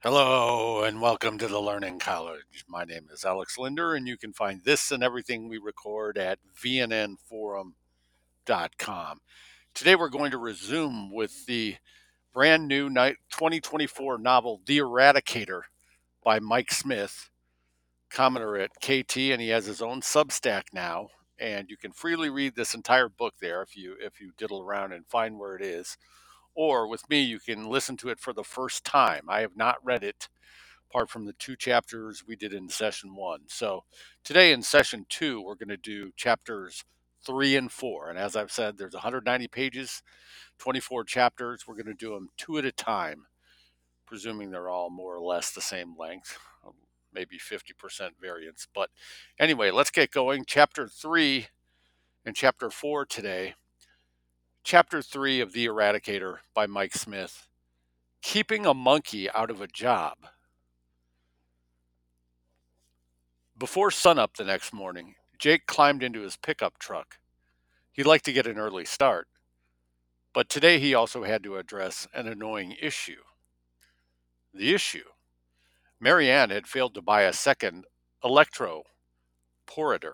Hello and welcome to the Learning College. My name is Alex Linder, and you can find this and everything we record at vnnforum.com. Today we're going to resume with the brand new 2024 novel, The Eradicator by Mike Smith, commenter at KT, and he has his own Substack now. And you can freely read this entire book there if you diddle around and find where it is. Or with me, you can listen to it for the first time. I have not read it apart from the two chapters we did in session one. So today in session two, we're going to do chapters 3 and 4. And as I've said, there's 190 pages, 24 chapters. We're going to do them two at a time, presuming they're all more or less the same length, maybe 50% variance. But anyway, let's get going. Chapter 3 and chapter 4 today. Chapter 3 of The Eradicator by Mike Smith. Keeping a monkey out of a job. Before sunup the next morning, Jake climbed into his pickup truck. He'd like to get an early start, but today he also had to address an annoying issue. The issue: Marianne had failed to buy a second electrophorator.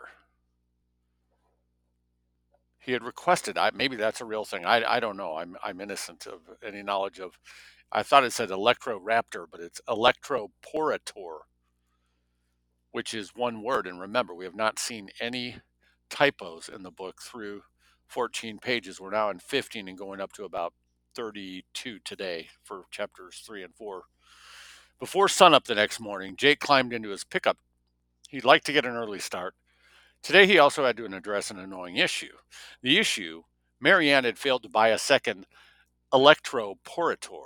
He had requested, maybe that's a real thing. I don't know. I'm innocent of any knowledge of. I thought it said Electroraptor, but it's electroporator, which is one word. And remember, we have not seen any typos in the book through 14 pages. We're now in 15 and going up to about 32 today for chapters 3 and 4. Before sunup the next morning, Jake climbed into his pickup. He'd like to get an early start. Today he also had to address an annoying issue. The issue: Marianne had failed to buy a second electroporator.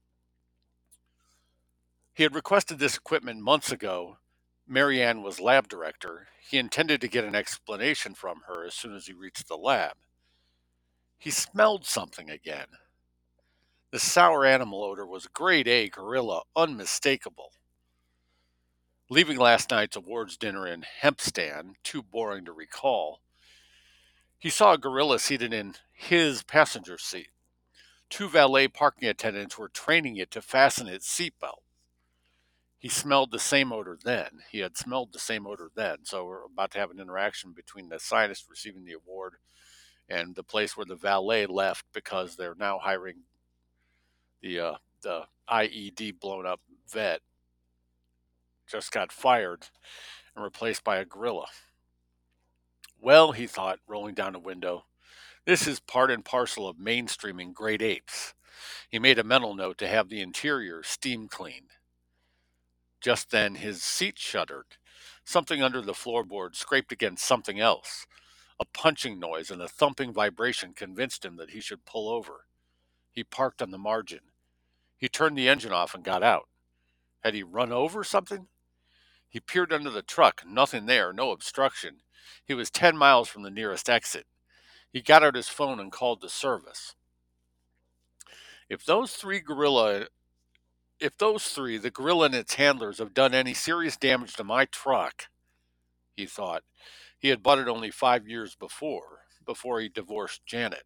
He had requested this equipment months ago. Marianne was lab director. He intended to get an explanation from her as soon as he reached the lab. He smelled something again. The sour animal odor was grade A gorilla, unmistakable. Leaving last night's awards dinner in Hempstan, too boring to recall, he saw a gorilla seated in his passenger seat. Two valet parking attendants were training it to fasten its seatbelt. He smelled the same odor then. He had smelled the same odor then. So we're about to have an interaction between the scientist receiving the award and the place where the valet left because they're now hiring the IED blown up vet. Just got fired and replaced by a gorilla. Well, he thought, rolling down a window, this is part and parcel of mainstreaming great apes. He made a mental note to have the interior steam cleaned. Just then his seat shuddered. Something under the floorboard scraped against something else. A punching noise and a thumping vibration convinced him that he should pull over. He parked on the margin. He turned the engine off and got out. Had he run over something? He peered under the truck. Nothing there, no obstruction. He was 10 miles from the nearest exit. He got out his phone and called the service. If those three, the gorilla and its handlers, have done any serious damage to my truck, he thought. He had bought it only 5 years before he divorced Janet.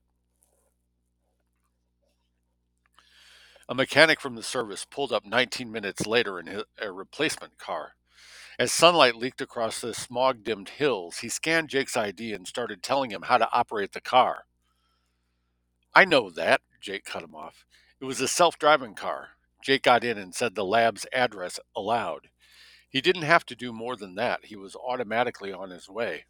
A mechanic from the service pulled up 19 minutes later in a replacement car. As sunlight leaked across the smog-dimmed hills, he scanned Jake's ID and started telling him how to operate the car. I know that, Jake cut him off. It was a self-driving car. Jake got in and said the lab's address aloud. He didn't have to do more than that. He was automatically on his way.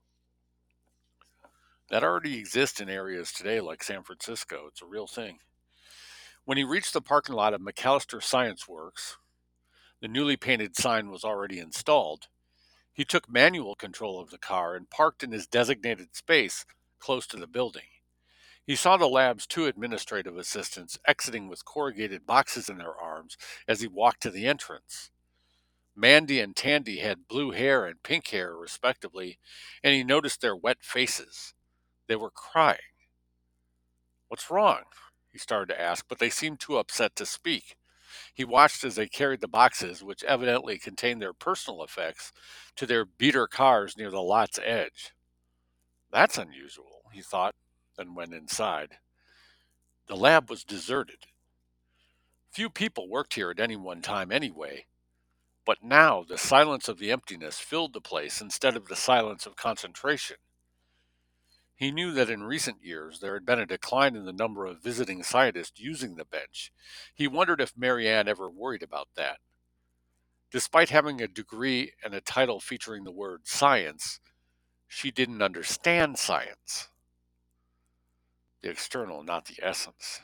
That already exists in areas today like San Francisco. It's a real thing. When he reached the parking lot of McAllister Science Works, the newly painted sign was already installed. He took manual control of the car and parked in his designated space close to the building. He saw the lab's two administrative assistants exiting with corrugated boxes in their arms as he walked to the entrance. Mandy and Tandy had blue hair and pink hair, respectively, and he noticed their wet faces. They were crying. What's wrong? He started to ask, but they seemed too upset to speak. He watched as they carried the boxes, which evidently contained their personal effects, to their beater cars near the lot's edge. That's unusual, he thought, then went inside. The lab was deserted. Few people worked here at any one time anyway, but now the silence of the emptiness filled the place instead of the silence of concentration. He knew that in recent years there had been a decline in the number of visiting scientists using the bench. He wondered if Marianne ever worried about that. Despite having a degree and a title featuring the word science, she didn't understand science, the external, not the essence.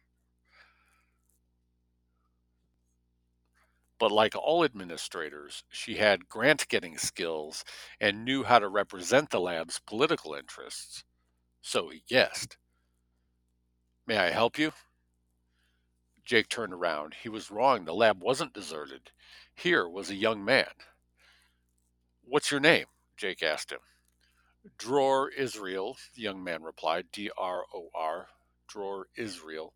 But like all administrators, she had grant getting skills and knew how to represent the lab's political interests. So he guessed. May I help you? Jake turned around. He was wrong. The lab wasn't deserted. Here was a young man. What's your name? Jake asked him. Dror Israel, the young man replied. Dror. Dror Israel.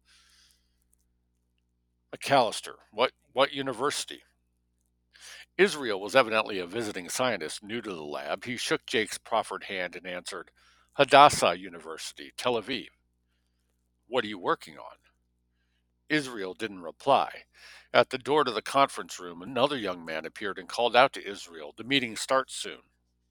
McAllister. What university? Israel was evidently a visiting scientist new to the lab. He shook Jake's proffered hand and answered, Hadassah University, Tel Aviv. What are you working on? Israel didn't reply. At the door to the conference room, another young man appeared and called out to Israel, the meeting starts soon.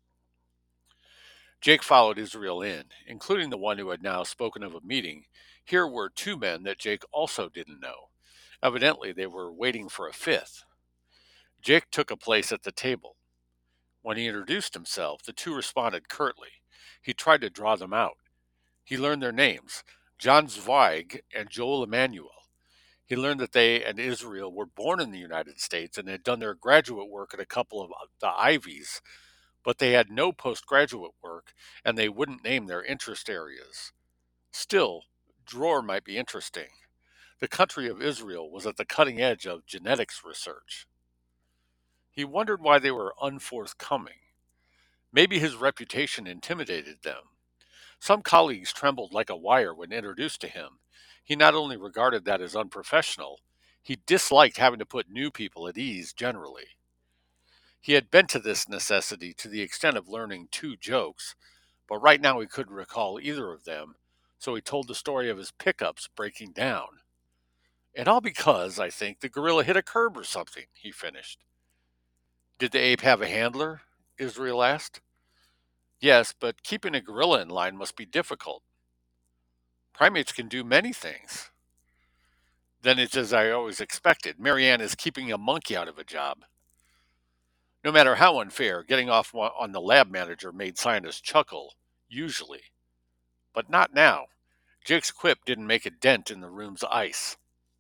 Jake followed Israel in, including the one who had now spoken of a meeting. Here were two men that Jake also didn't know. Evidently, they were waiting for a fifth. Jake took a place at the table. When he introduced himself, the two responded curtly. He tried to draw them out. He learned their names, John Zweig and Joel Emanuel. He learned that they and Israel were born in the United States and had done their graduate work at a couple of the Ivies, but they had no postgraduate work and they wouldn't name their interest areas. Still, Dror might be interesting. The country of Israel was at the cutting edge of genetics research. He wondered why they were unforthcoming. Maybe his reputation intimidated them. Some colleagues trembled like a wire when introduced to him. He not only regarded that as unprofessional, he disliked having to put new people at ease generally. He had bent to this necessity to the extent of learning two jokes, but right now he couldn't recall either of them, so he told the story of his pickups breaking down. And all because, I think, the gorilla hit a curb or something, he finished. Did the ape have a handler? Israel asked. Yes, but keeping a gorilla in line must be difficult. Primates can do many things. Then it's as I always expected. Marianne is keeping a monkey out of a job. No matter how unfair, getting off on the lab manager made scientists chuckle, usually. But not now. Jake's quip didn't make a dent in the room's ice.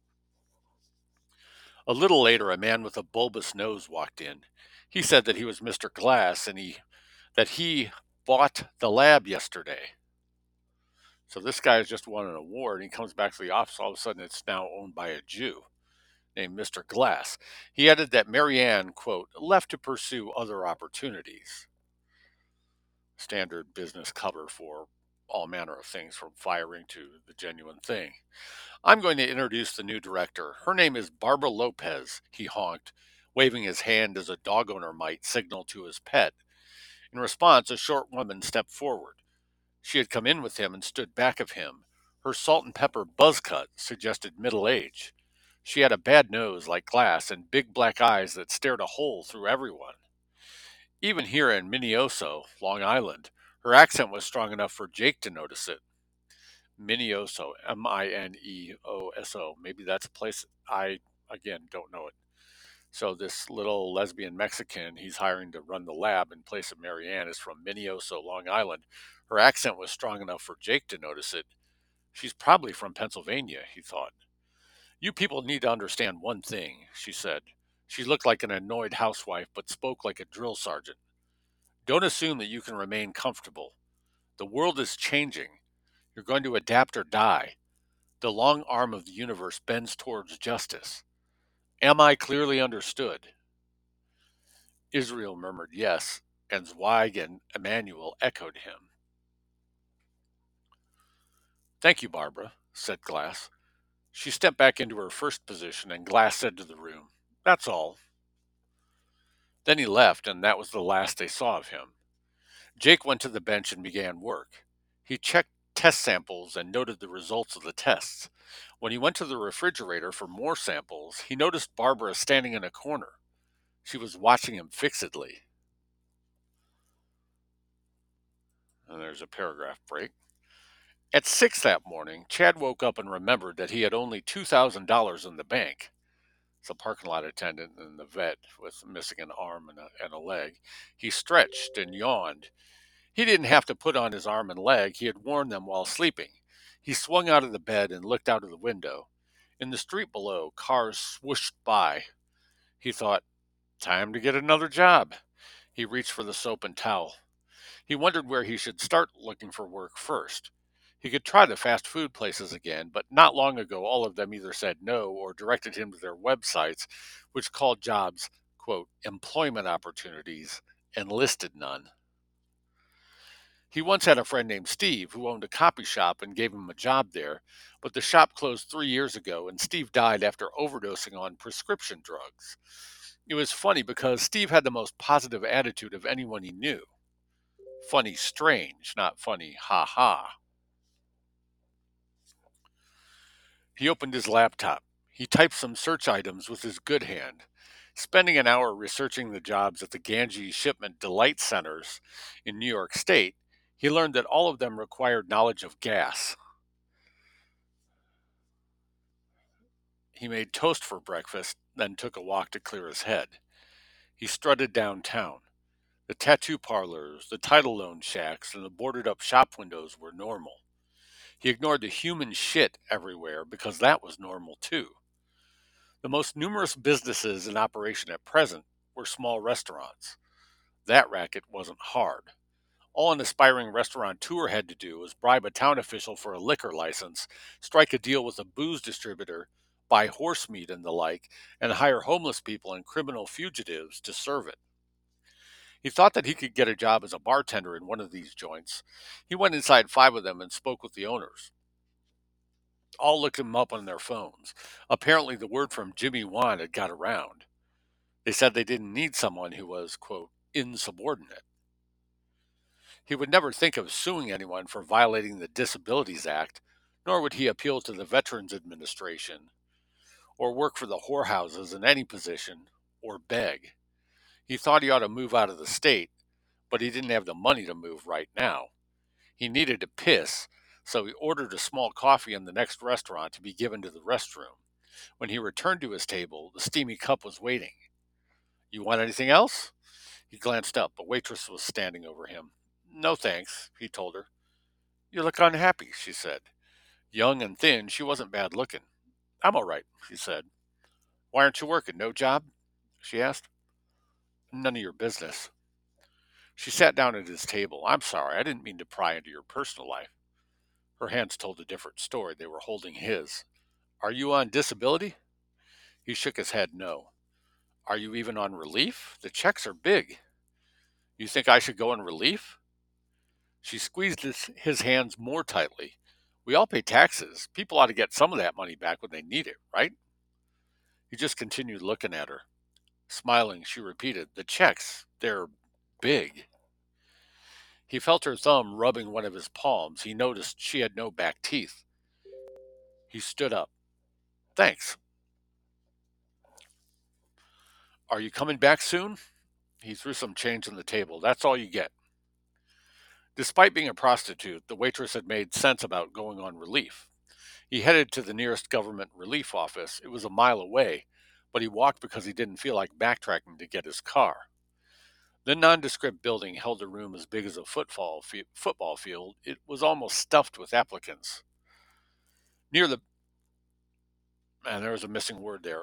A little later, a man with a bulbous nose walked in. He said that he was Mr. Glass and that he bought the lab yesterday. So this guy has just won an award and he comes back to the office. All of a sudden, it's now owned by a Jew named Mr. Glass. He added that Marianne, quote, left to pursue other opportunities. Standard business cover for all manner of things from firing to the genuine thing. I'm going to introduce the new director. Her name is Barbara Lopez, he honked, waving his hand as a dog owner might signal to his pet. In response, a short woman stepped forward. She had come in with him and stood back of him. Her salt and pepper buzz cut suggested middle age. She had a bad nose like glass and big black eyes that stared a hole through everyone. Even here in Minneoso, Long Island, her accent was strong enough for Jake to notice it. Minneoso, Mineoso. Maybe that's a place I, again, don't know it. So this little lesbian Mexican he's hiring to run the lab in place of Marianne is from Minneoso, Long Island. Her accent was strong enough for Jake to notice it. She's probably from Pennsylvania, he thought. You people need to understand one thing, she said. She looked like an annoyed housewife, but spoke like a drill sergeant. Don't assume that you can remain comfortable. The world is changing. You're going to adapt or die. The long arm of the universe bends towards justice. Am I clearly understood? Israel murmured yes, and Zweig and Emmanuel echoed him. Thank you, Barbara, said Glass. She stepped back into her first position, and Glass said to the room, That's all. Then he left, and that was the last they saw of him. Jake went to the bench and began work. He checked test samples and noted the results of the tests. When he went to the refrigerator for more samples, he noticed Barbara standing in a corner. She was watching him fixedly. And there's a paragraph break. At 6 that morning, Chad woke up and remembered that he had only $2,000 in the bank. It's a parking lot attendant and the vet with missing an arm and a leg. He stretched and yawned. He didn't have to put on his arm and leg, he had worn them while sleeping. He swung out of the bed and looked out of the window. In the street below, cars swooshed by. He thought, time to get another job. He reached for the soap and towel. He wondered where he should start looking for work first. He could try the fast food places again, but not long ago all of them either said no or directed him to their websites, which called jobs, quote, employment opportunities, and listed none. He once had a friend named Steve who owned a copy shop and gave him a job there, but the shop closed 3 years ago and Steve died after overdosing on prescription drugs. It was funny because Steve had the most positive attitude of anyone he knew. Funny strange, not funny ha ha. He opened his laptop. He typed some search items with his good hand. Spending an hour researching the jobs at the Ganges Shipment Delight Centers in New York State, he learned that all of them required knowledge of gas. He made toast for breakfast, then took a walk to clear his head. He strutted downtown. The tattoo parlors, the title loan shacks, and the boarded up shop windows were normal. He ignored the human shit everywhere because that was normal too. The most numerous businesses in operation at present were small restaurants. That racket wasn't hard. All an aspiring restaurateur had to do was bribe a town official for a liquor license, strike a deal with a booze distributor, buy horse meat and the like, and hire homeless people and criminal fugitives to serve it. He thought that he could get a job as a bartender in one of these joints. He went inside 5 of them and spoke with the owners. All looked him up on their phones. Apparently, the word from Jimmy Wan had got around. They said they didn't need someone who was, quote, insubordinate. He would never think of suing anyone for violating the Disabilities Act, nor would he appeal to the Veterans Administration, or work for the whorehouses in any position, or beg. He thought he ought to move out of the state, but he didn't have the money to move right now. He needed to piss, so he ordered a small coffee in the next restaurant to be given to the restroom. When he returned to his table, the steamy cup was waiting. You want anything else? He glanced up. A waitress was standing over him. No thanks, he told her. You look unhappy, she said. Young and thin, she wasn't bad looking. I'm all right, she said. Why aren't you working? No job? She asked. None of your business. She sat down at his table. I'm sorry, I didn't mean to pry into your personal life. Her hands told a different story. They were holding his. Are you on disability? He shook his head no. Are you even on relief? The checks are big. You think I should go on relief? She squeezed his hands more tightly. We all pay taxes. People ought to get some of that money back when they need it, right? He just continued looking at her. Smiling, she repeated, the checks, they're big. He felt her thumb rubbing one of his palms. He noticed she had no back teeth. He stood up. Thanks. Are you coming back soon? He threw some change on the table. That's all you get. Despite being a prostitute, the waitress had made sense about going on relief. He headed to the nearest government relief office. It was a mile away, but he walked because he didn't feel like backtracking to get his car. The nondescript building held a room as big as a football field. It was almost stuffed with applicants. Near the and there was a missing word there.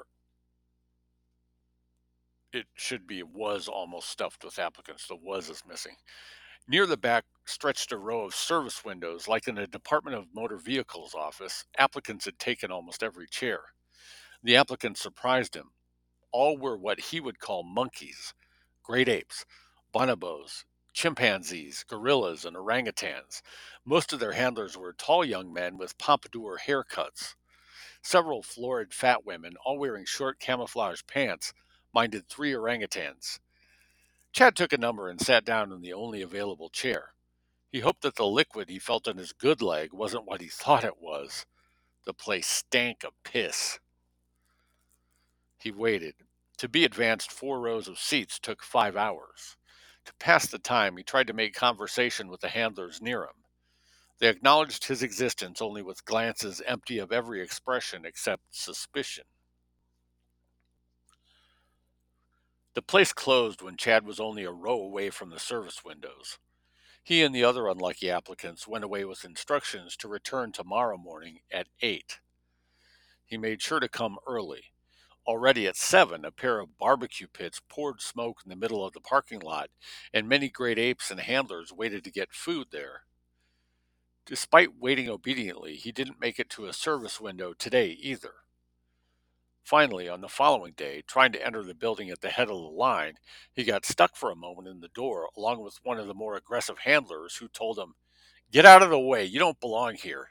It should be was almost stuffed with applicants. The was is missing. Near the back stretched a row of service windows, like in a Department of Motor Vehicles office. Applicants had taken almost every chair. The applicants surprised him. All were what he would call monkeys, great apes, bonobos, chimpanzees, gorillas, and orangutans. Most of their handlers were tall young men with pompadour haircuts. Several florid fat women, all wearing short camouflage pants, minded 3 orangutans. Chad took a number and sat down in the only available chair. He hoped that the liquid he felt on his good leg wasn't what he thought it was. The place stank of piss. He waited. To be advanced 4 rows of seats took 5 hours. To pass the time, he tried to make conversation with the handlers near him. They acknowledged his existence only with glances empty of every expression except suspicion. The place closed when Chad was only a row away from the service windows. He and the other unlucky applicants went away with instructions to return tomorrow morning at 8. He made sure to come early. Already at 7, a pair of barbecue pits poured smoke in the middle of the parking lot, and many great apes and handlers waited to get food there. Despite waiting obediently, he didn't make it to a service window today either. Finally, on the following day, trying to enter the building at the head of the line, he got stuck for a moment in the door along with one of the more aggressive handlers who told him, "Get out of the way, you don't belong here."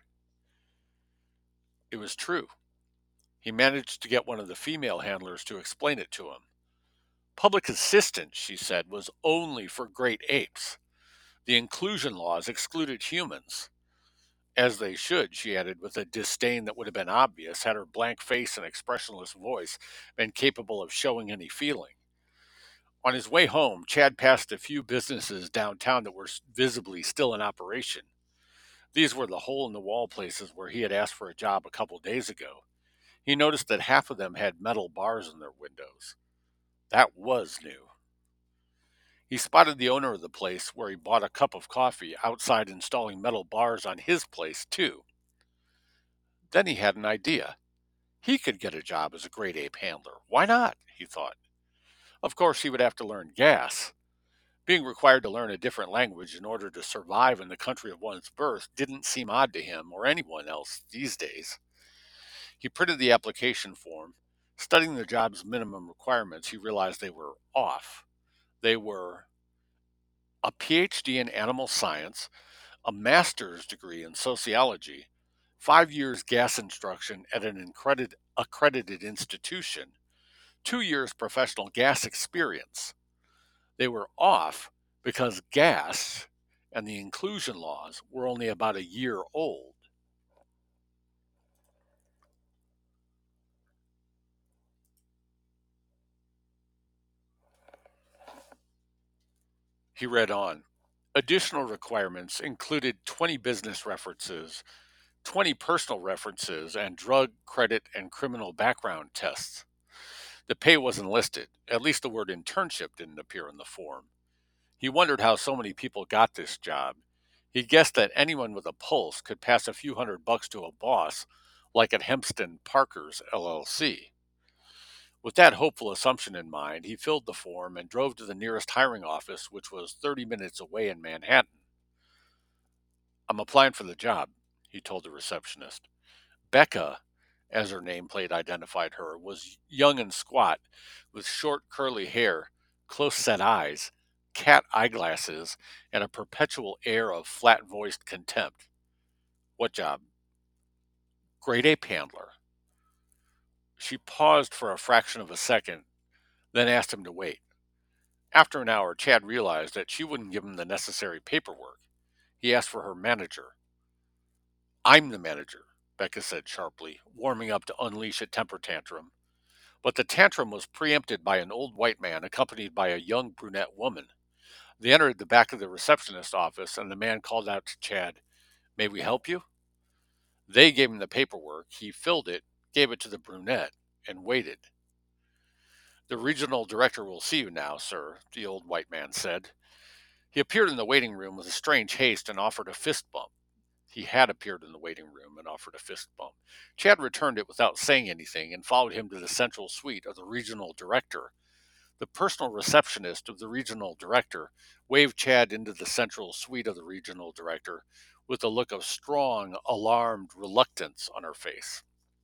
It was true. He managed to get one of the female handlers to explain it to him. Public assistance, she said, was only for great apes. The inclusion laws excluded humans. As they should, she added with a disdain that would have been obvious had her blank face and expressionless voice been capable of showing any feeling. On his way home, Chad passed a few businesses downtown that were visibly still in operation. These were the hole in the wall places where he had asked for a job a couple days ago. He noticed that half of them had metal bars in their windows. That was new. He spotted the owner of the place where he bought a cup of coffee outside installing metal bars on his place, too. Then he had an idea. He could get a job as a great ape handler. Why not? He thought. Of course, he would have to learn gas. Being required to learn a different language in order to survive in the country of one's birth didn't seem odd to him or anyone else these days. He printed the application form. Studying the job's minimum requirements, he realized they were off. They were a PhD in animal science, a master's degree in sociology, 5 years gas instruction at an accredited institution, 2 years professional gas experience. They were off because gas and the inclusion laws were only about a year old. He read on. Additional requirements included 20 business references, 20 personal references, and drug, credit, and criminal background tests. The pay wasn't listed. At least the word internship didn't appear in the form. He wondered how so many people got this job. He guessed that anyone with a pulse could pass a few $100 to a boss, like at Hempston Parkers LLC. With that hopeful assumption in mind, he filled the form and drove to the nearest hiring office, which was 30 minutes away in Manhattan. "I'm applying for the job," he told the receptionist. Becca, as her nameplate identified her, was young and squat, with short curly hair, close set eyes, cat eyeglasses, and a perpetual air of flat voiced contempt. "What job?" "Grade A handler." She paused for a fraction of a second, then asked him to wait. After an hour, Chad realized that she wouldn't give him the necessary paperwork. He asked for her manager. "I'm the manager," Becca said sharply, warming up to unleash a temper tantrum. But the tantrum was preempted by an old white man accompanied by a young brunette woman. They entered the back of the receptionist's office, and the man called out to Chad, "May we help you?" They gave him the paperwork. He filled it, gave it to the brunette, and waited. "The regional director will see you now, sir," the old white man said. He appeared in the waiting room with a strange haste and offered a fist bump. He had appeared in the waiting room and offered a fist bump. Chad returned it without saying anything and followed him to the central suite of the regional director. The personal receptionist of the regional director waved Chad into the central suite of the regional director with a look of strong, alarmed reluctance on her face.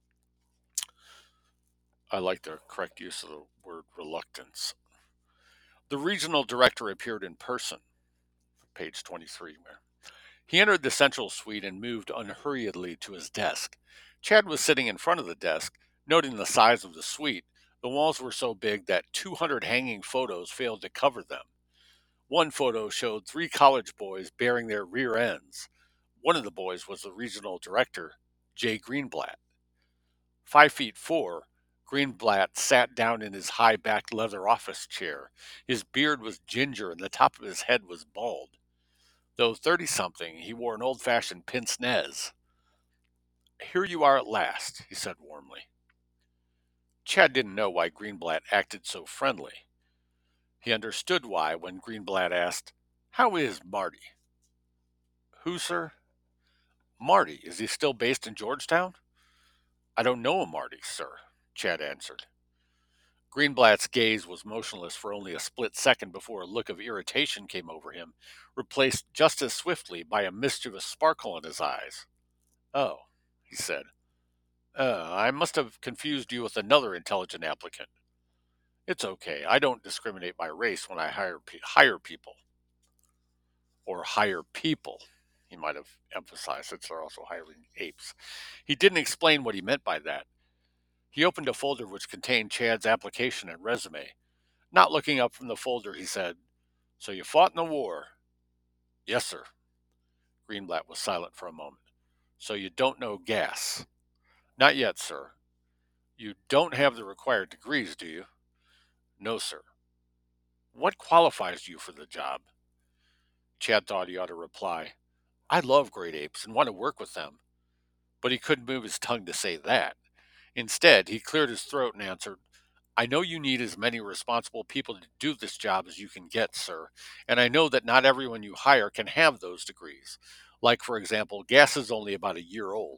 I like the correct use of the word reluctance. The regional director appeared in person, page 23. He entered the central suite and moved unhurriedly to his desk. Chad was sitting in front of the desk, noting the size of the suite. The walls were so big that 200 hanging photos failed to cover them. One photo showed three college boys baring their rear ends. One of the boys was the regional director, Jay Greenblatt. 5'4", Greenblatt sat down in his high-backed leather office chair. His beard was ginger and the top of his head was bald. Though 30-something, he wore an old-fashioned pince-nez. "Here you are at last," he said warmly. Chad didn't know why Greenblatt acted so friendly. He understood why when Greenblatt asked, "How is Marty?" "Who, sir?" "Marty. Is he still based in Georgetown?" "I don't know a Marty, sir," Chad answered. Greenblatt's gaze was motionless for only a split second before a look of irritation came over him, replaced just as swiftly by a mischievous sparkle in his eyes. "Oh," he said. I must have confused you with another intelligent applicant." "It's okay. I don't discriminate by race when I hire people." Or hire people, he might have emphasized, since they're also hiring apes. He didn't explain what he meant by that. He opened a folder which contained Chad's application and resume. Not looking up from the folder, he said, "So you fought in the war?" "Yes, sir." Greenblatt was silent for a moment. "So you don't know gas?" "Not yet, sir." "You don't have the required degrees, do you?" "No, sir." "What qualifies you for the job?" Chad thought he ought to reply, "I love great apes and want to work with them." But he couldn't move his tongue to say that. Instead, he cleared his throat and answered, "I know you need as many responsible people to do this job as you can get, sir, and I know that not everyone you hire can have those degrees. Like, for example, gas is only about a year old."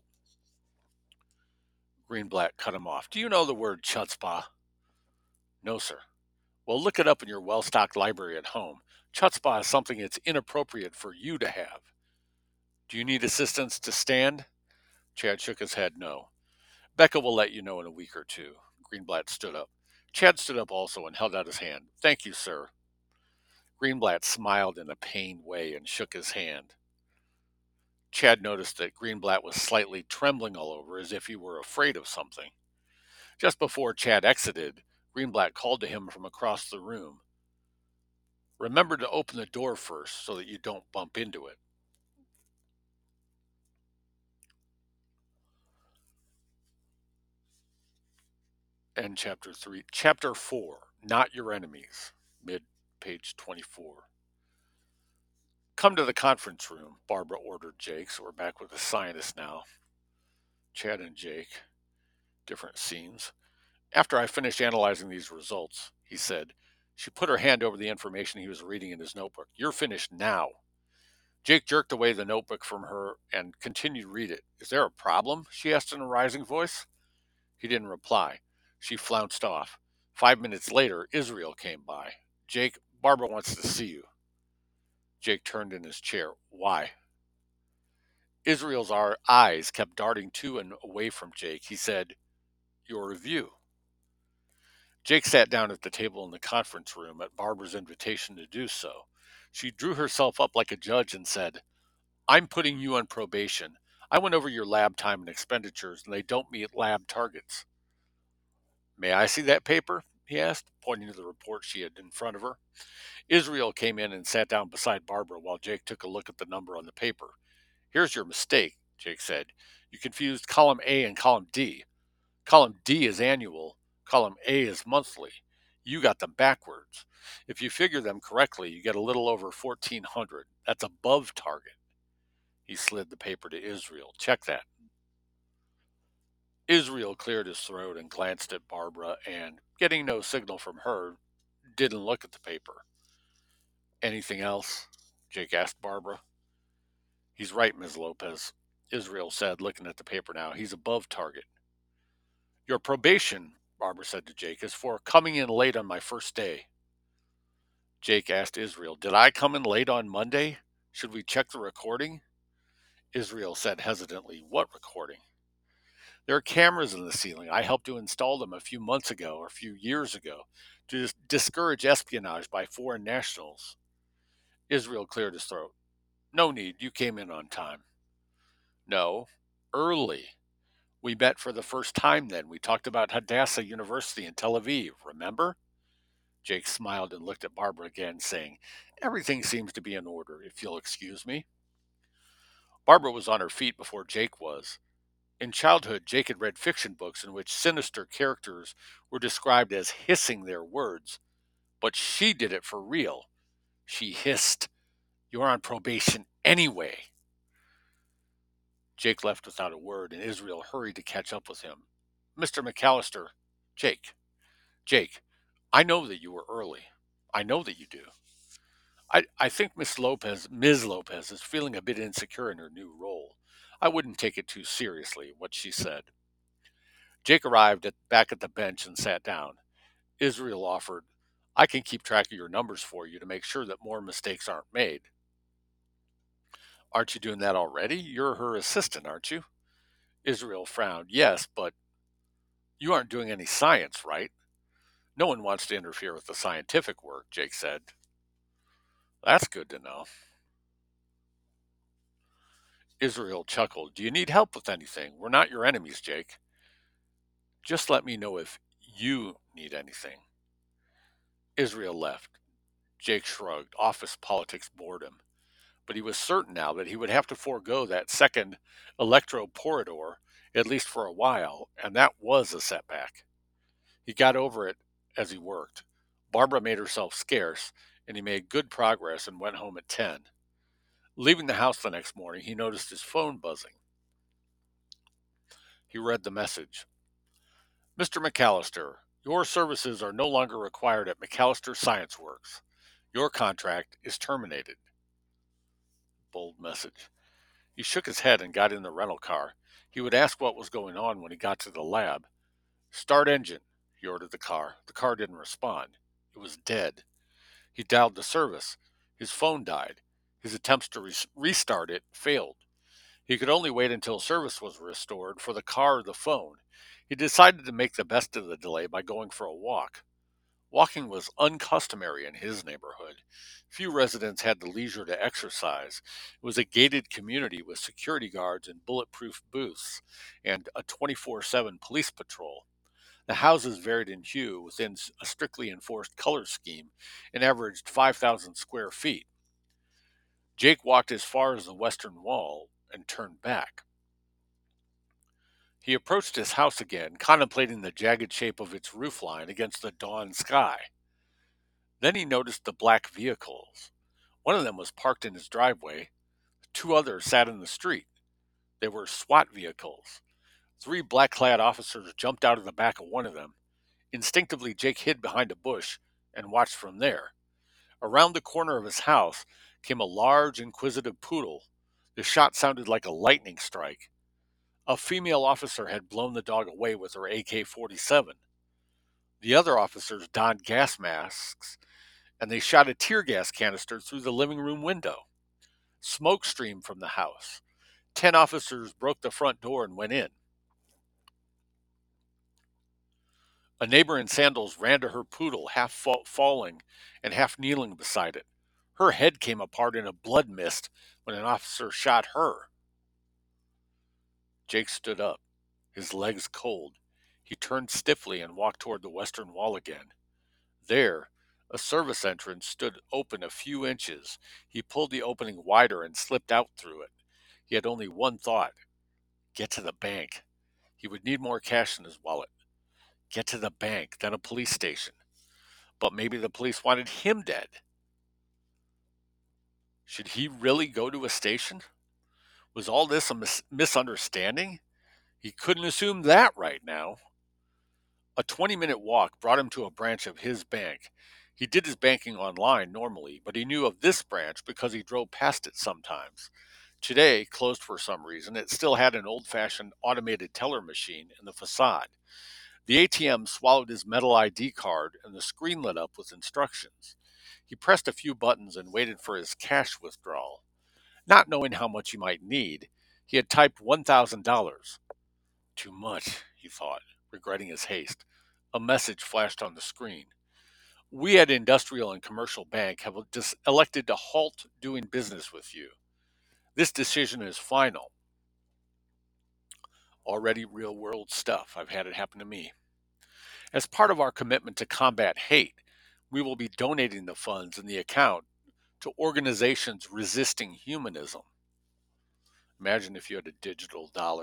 Greenblatt cut him off. "Do you know the word chutzpah?" "No, sir." "Well, look it up in your well-stocked library at home. Chutzpah is something it's inappropriate for you to have." "Do you need assistance to stand?" Chad shook his head no. "Becca will let you know in a week or two." Greenblatt stood up. Chad stood up also and held out his hand. "Thank you, sir." Greenblatt smiled in a pained way and shook his hand. Chad noticed that Greenblatt was slightly trembling all over as if he were afraid of something. Just before Chad exited, Greenblatt called to him from across the room, "Remember to open the door first so that you don't bump into it." End chapter 3. Chapter 4, Not Your Enemies, mid page 24. "Come to the conference room," Barbara ordered Jake, so we're back with the scientist now. Chad and Jake, different scenes. "After I finished analyzing these results," he said. She put her hand over the information he was reading in his notebook. "You're finished now." Jake jerked away the notebook from her and continued to read it. "Is there a problem?" she asked in a rising voice. He didn't reply. She flounced off. 5 minutes later, Israel came by. "Jake, Barbara wants to see you." Jake turned in his chair. "Why?" Israel's eyes kept darting to and away from Jake. He said, "Your review." Jake sat down at the table in the conference room at Barbara's invitation to do so. She drew herself up like a judge and said, "I'm putting you on probation. I went over your lab time and expenditures, and they don't meet lab targets." "May I see that paper?" he asked, pointing to the report she had in front of her. Israel came in and sat down beside Barbara while Jake took a look at the number on the paper. "Here's your mistake," Jake said. "You confused column A and column D. Column D is annual, column A is monthly. You got them backwards. If you figure them correctly, you get a little over 1,400. That's above target." He slid the paper to Israel. "Check that." Israel cleared his throat and glanced at Barbara and, getting no signal from her, didn't look at the paper. "Anything else?" Jake asked Barbara. "He's right, Ms. Lopez," Israel said, looking at the paper now. "He's above target." "Your probation," Barbara said to Jake, "is for coming in late on my first day." Jake asked Israel, "Did I come in late on Monday? Should we check the recording?" Israel said hesitantly, "What recording?" "There are cameras in the ceiling. I helped to install them a few months ago, or a few years ago, to discourage espionage by foreign nationals." Israel cleared his throat. "No need. You came in on time." "No, early. We met for the first time then. We talked about Hadassah University in Tel Aviv, remember?" Jake smiled and looked at Barbara again, saying, "Everything seems to be in order, if you'll excuse me." Barbara was on her feet before Jake was. In childhood, Jake had read fiction books in which sinister characters were described as hissing their words, but she did it for real. She hissed, "You're on probation anyway." Jake left without a word, and Israel hurried to catch up with him. "Mr. McAllister, Jake, Jake, I know that you were early. I know that you do. I think Ms. Lopez is feeling a bit insecure in her new role. I wouldn't take it too seriously, what she said." Jake arrived back at the bench and sat down. Israel offered, "I can keep track of your numbers for you to make sure that more mistakes aren't made." "Aren't you doing that already? You're her assistant, aren't you?" Israel frowned. "Yes, but you aren't doing any science, right?" "No one wants to interfere with the scientific work," Jake said. "That's good to know." Israel chuckled. "Do you need help with anything? We're not your enemies, Jake. Just let me know if you need anything." Israel left. Jake shrugged. Office politics bored him. But he was certain now that he would have to forego that second electroporador, at least for a while, and that was a setback. He got over it as he worked. Barbara made herself scarce, and he made good progress and went home at 10. Leaving the house the next morning, he noticed his phone buzzing. He read the message. "Mr. McAllister, your services are no longer required at McAllister Science Works. Your contract is terminated." Bold message. He shook his head and got in the rental car. He would ask what was going on when he got to the lab. "Start engine," he ordered the car. The car didn't respond. It was dead. He dialed the service. His phone died. His attempts to restart it failed. He could only wait until service was restored for the car or the phone. He decided to make the best of the delay by going for a walk. Walking was uncustomary in his neighborhood. Few residents had the leisure to exercise. It was a gated community with security guards and bulletproof booths and a 24/7 police patrol. The houses varied in hue within a strictly enforced color scheme and averaged 5,000 square feet. Jake walked as far as the western wall and turned back. He approached his house again, contemplating the jagged shape of its roofline against the dawn sky. Then he noticed the black vehicles. One of them was parked in his driveway. Two others sat in the street. They were SWAT vehicles. Three black clad officers jumped out of the back of one of them. Instinctively, Jake hid behind a bush and watched from there. Around the corner of his house came a large, inquisitive poodle. The shot sounded like a lightning strike. A female officer had blown the dog away with her AK-47. The other officers donned gas masks, and they shot a tear gas canister through the living room window. Smoke streamed from the house. 10 officers broke the front door and went in. A neighbor in sandals ran to her poodle, half falling and half kneeling beside it. Her head came apart in a blood mist when an officer shot her. Jake stood up, his legs cold. He turned stiffly and walked toward the western wall again. There, a service entrance stood open a few inches. He pulled the opening wider and slipped out through it. He had only one thought: get to the bank. He would need more cash in his wallet. Get to the bank, then a police station. But maybe the police wanted him dead. Should he really go to a station? Was all this a misunderstanding? He couldn't assume that right now. A 20-minute walk brought him to a branch of his bank. He did his banking online normally, but he knew of this branch because he drove past it sometimes. Today, closed for some reason, it still had an old-fashioned automated teller machine in the facade. The ATM swallowed his metal ID card and the screen lit up with instructions. He pressed a few buttons and waited for his cash withdrawal. Not knowing how much he might need, he had typed $1,000. Too much, he thought, regretting his haste. A message flashed on the screen. "We at Industrial and Commercial Bank have elected to halt doing business with you. This decision is final." Already real world stuff. I've had it happen to me. "As part of our commitment to combat hate, we will be donating the funds in the account to organizations resisting humanism." Imagine if you had a digital dollar.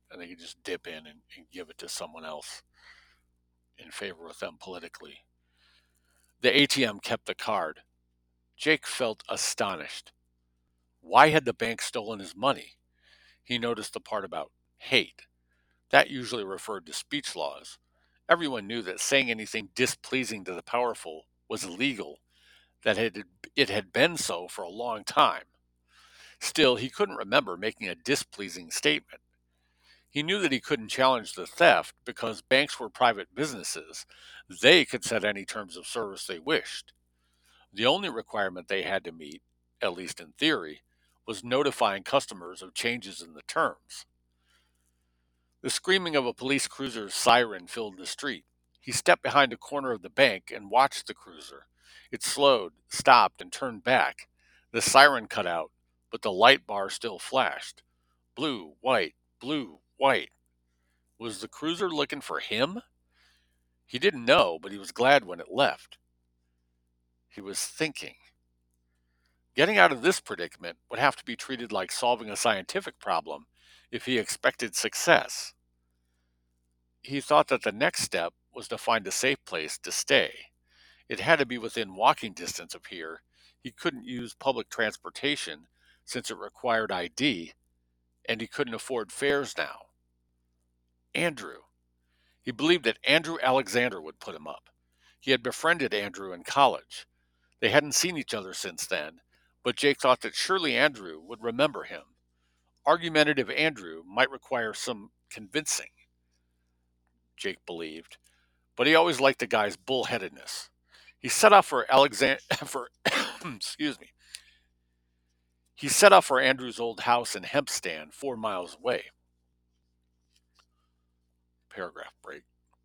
and they could just dip in and give it to someone else in favor of them politically. The ATM kept the card. Jake felt astonished. Why had the bank stolen his money? He noticed the part about hate. That usually referred to speech laws. Everyone knew that saying anything displeasing to the powerful was illegal, that it had been so for a long time. Still, he couldn't remember making a displeasing statement. He knew that he couldn't challenge the theft because banks were private businesses. They could set any terms of service they wished. The only requirement they had to meet, at least in theory, was notifying customers of changes in the terms. The screaming of a police cruiser's siren filled the street. He stepped behind a corner of the bank and watched the cruiser. It slowed, stopped, and turned back. The siren cut out, but the light bar still flashed. Blue, white, blue, white. Was the cruiser looking for him? He didn't know, but he was glad when it left. He was thinking. Getting out of this predicament would have to be treated like solving a scientific problem if he expected success. He thought that the next step was to find a safe place to stay. It had to be within walking distance of here. He couldn't use public transportation since it required ID, and he couldn't afford fares now. Andrew. He believed that Andrew Alexander would put him up. He had befriended Andrew in college. They hadn't seen each other since then, but Jake thought that surely Andrew would remember him. Argumentative Andrew might require some convincing, Jake believed, but he always liked the guy's bullheadedness. He set off for Alexander for excuse me. He set off for Andrew's old house in Hempstead, 4 miles away. Paragraph break.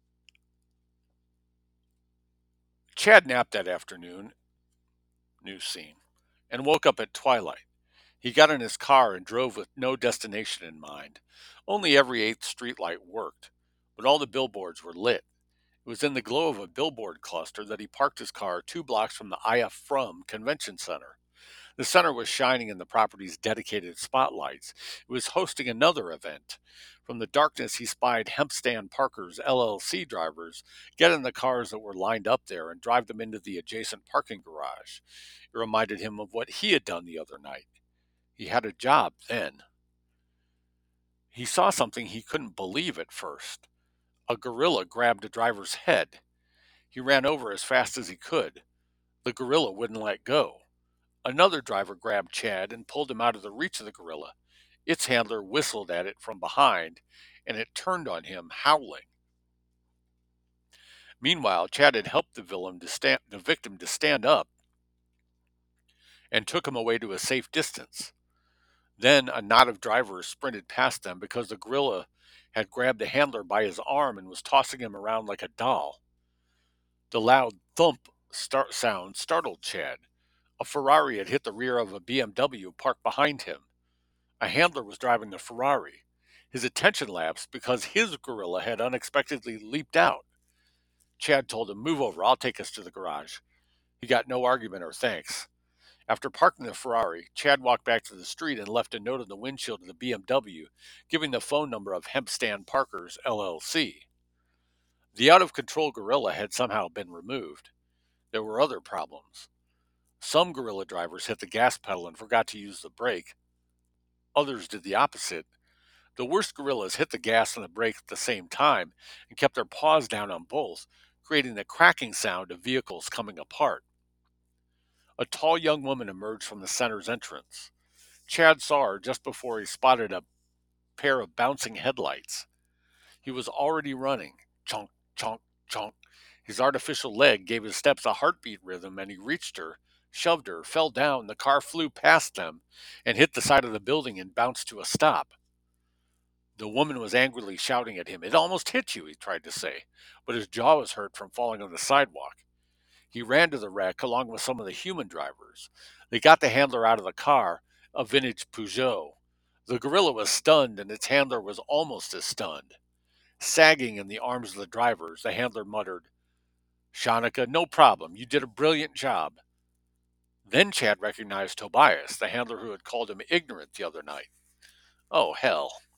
Chad napped that afternoon, new scene, and woke up at twilight. He got in his car and drove with no destination in mind. Only every eighth streetlight worked, but all the billboards were lit. It was in the glow of a billboard cluster that he parked his car 2 blocks from the IF From Convention Center. The center was shining in the property's dedicated spotlights. It was hosting another event. From the darkness, he spied Hempstead Parkers LLC drivers get in the cars that were lined up there and drive them into the adjacent parking garage. It reminded him of what he had done the other night. He had a job then. He saw something he couldn't believe at first. A gorilla grabbed a driver's head. He ran over as fast as he could. The gorilla wouldn't let go. Another driver grabbed Chad and pulled him out of the reach of the gorilla. Its handler whistled at it from behind, and it turned on him, howling. Meanwhile, Chad had helped the victim to stand up and took him away to a safe distance. Then a knot of drivers sprinted past them because the gorilla had grabbed the handler by his arm and was tossing him around like a doll. The loud thump sound startled Chad. A Ferrari had hit the rear of a BMW parked behind him. A handler was driving the Ferrari. His attention lapsed because his gorilla had unexpectedly leaped out. Chad told him, "Move over, I'll take us to the garage." He got no argument or thanks. After parking the Ferrari, Chad walked back to the street and left a note on the windshield of the BMW, giving the phone number of Hempstead Parkers LLC. The out of control gorilla had somehow been removed. There were other problems. Some gorilla drivers hit the gas pedal and forgot to use the brake. Others did the opposite. The worst gorillas hit the gas and the brake at the same time and kept their paws down on both, creating the cracking sound of vehicles coming apart. A tall young woman emerged from the center's entrance. Chad saw her just before he spotted a pair of bouncing headlights. He was already running. Chonk, chonk, chonk. His artificial leg gave his steps a heartbeat rhythm, and he reached her, shoved her, fell down. The car flew past them and hit the side of the building and bounced to a stop. The woman was angrily shouting at him. "It almost hit you," he tried to say, but his jaw was hurt from falling on the sidewalk. He ran to the wreck along with some of the human drivers. They got the handler out of the car, a vintage Peugeot. The gorilla was stunned, and its handler was almost as stunned. Sagging in the arms of the drivers, the handler muttered, "Shanika, no problem. You did a brilliant job." Then Chad recognized Tobias, the handler who had called him ignorant the other night. Oh, hell.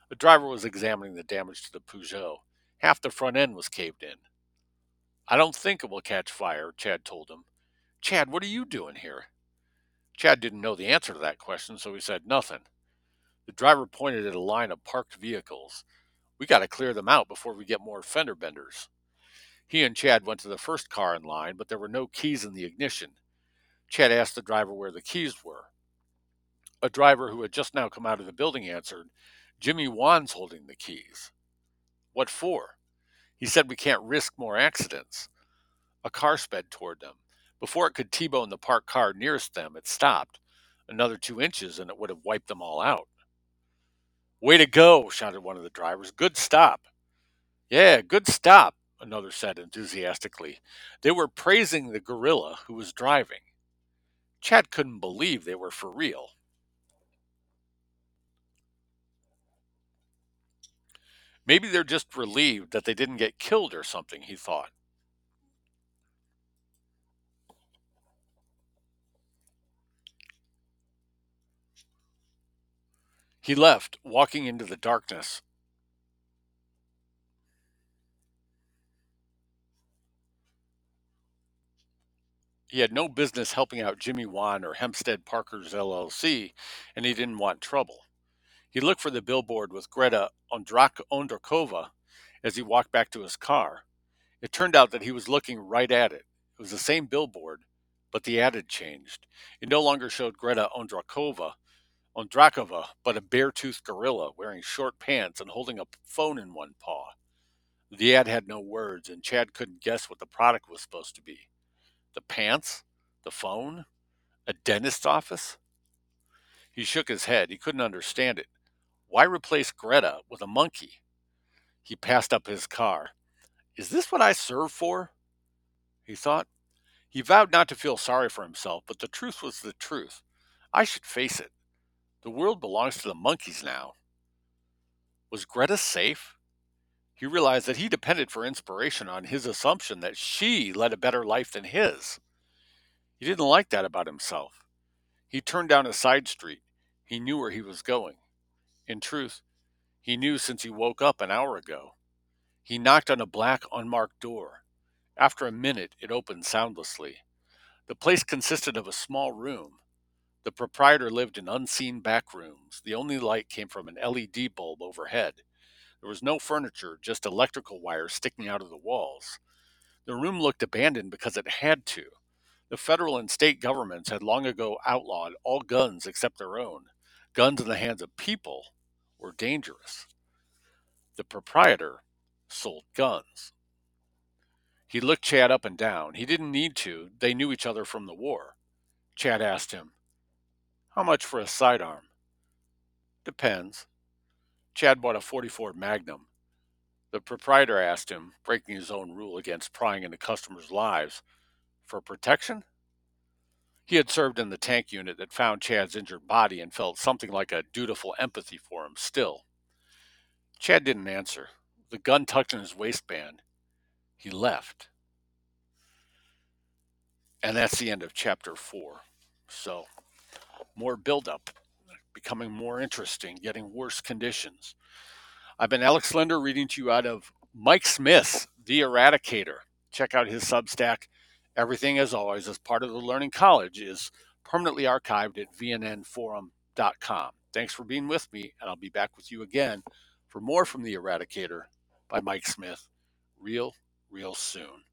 The driver was examining the damage to the Peugeot. Half the front end was caved in. I don't think it will catch fire, Chad told him. Chad, what are you doing here? Chad didn't know the answer to that question, so he said nothing. The driver pointed at a line of parked vehicles. We got to clear them out before we get more fender benders. He and Chad went to the first car in line, but there were no keys in the ignition. Chad asked the driver where the keys were. A driver who had just now come out of the building answered, Jimmy Wan's holding the keys. What for? He said we can't risk more accidents. A car sped toward them. Before it could T-bone the parked car nearest them, it stopped. Another 2 inches and it would have wiped them all out. Way to go, shouted one of the drivers. Good stop. Yeah, good stop, another said enthusiastically. They were praising the gorilla who was driving. Chad couldn't believe they were for real. Maybe they're just relieved that they didn't get killed or something, he thought. He left, walking into the darkness. He had no business helping out Jimmy Wan or Hempstead Parkers LLC, and he didn't want trouble. He looked for the billboard with Greta Ondrakova as he walked back to his car. It turned out that he was looking right at it. It was the same billboard, but the ad had changed. It no longer showed Greta Ondrakova, but a bare-toothed gorilla wearing short pants and holding a phone in one paw. The ad had no words, and Chad couldn't guess what the product was supposed to be. The pants? The phone? A dentist's office? He shook his head. He couldn't understand it. Why replace Greta with a monkey? He passed up his car. Is this what I serve for? He thought. He vowed not to feel sorry for himself, but the truth was the truth. I should face it. The world belongs to the monkeys now. Was Greta safe? He realized that he depended for inspiration on his assumption that she led a better life than his. He didn't like that about himself. He turned down a side street. He knew where he was going. In truth, he knew since he woke up an hour ago. He knocked on a black, unmarked door. After a minute, it opened soundlessly. The place consisted of a small room. The proprietor lived in unseen back rooms. The only light came from an LED bulb overhead. There was no furniture, just electrical wires sticking out of the walls. The room looked abandoned because it had to. The federal and state governments had long ago outlawed all guns except their own. Guns in the hands of people were dangerous. The proprietor sold guns. He looked Chad up and down. He didn't need to. They knew each other from the war. Chad asked him, How much for a sidearm? Depends. Chad bought a 44 Magnum. The proprietor asked him, breaking his own rule against prying into customers' lives, For protection? He had served in the tank unit that found Chad's injured body and felt something like a dutiful empathy for him still. Chad didn't answer. The gun tucked in his waistband. He left. And that's the end of chapter 4. So, more buildup, becoming more interesting, getting worse conditions. I've been Alex Linder reading to you out of Mike Smith's The Eradicator. Check out his Substack. Everything, as always, as part of the Learning College, is permanently archived at vnnforum.com. Thanks for being with me, and I'll be back with you again for more from The Eradicator by Mike Smith real soon.